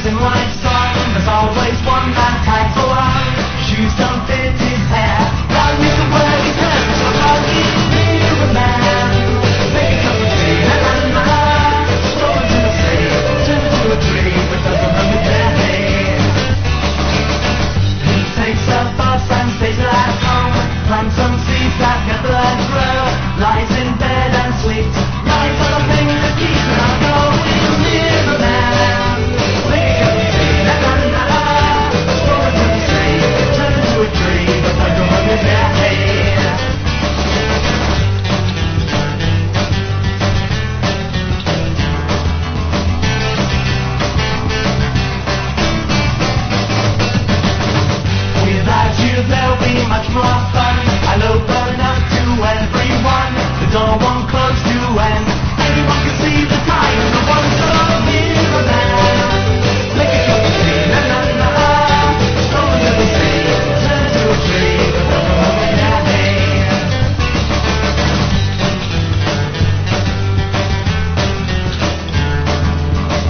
in life's song, there's always one man tied for one. Shoes don't fit his hair. Long is the word he turns, so long is near a man. Make yourself a tree, na na na. Throw into the sea, turn into a tree, but doesn't run with their hair. He takes a bus and stays at home, plants some seeds that never grow, lies in bed and sleeps. Lies are the thing that keeps him out going near a man. Without you there'll be much more fun.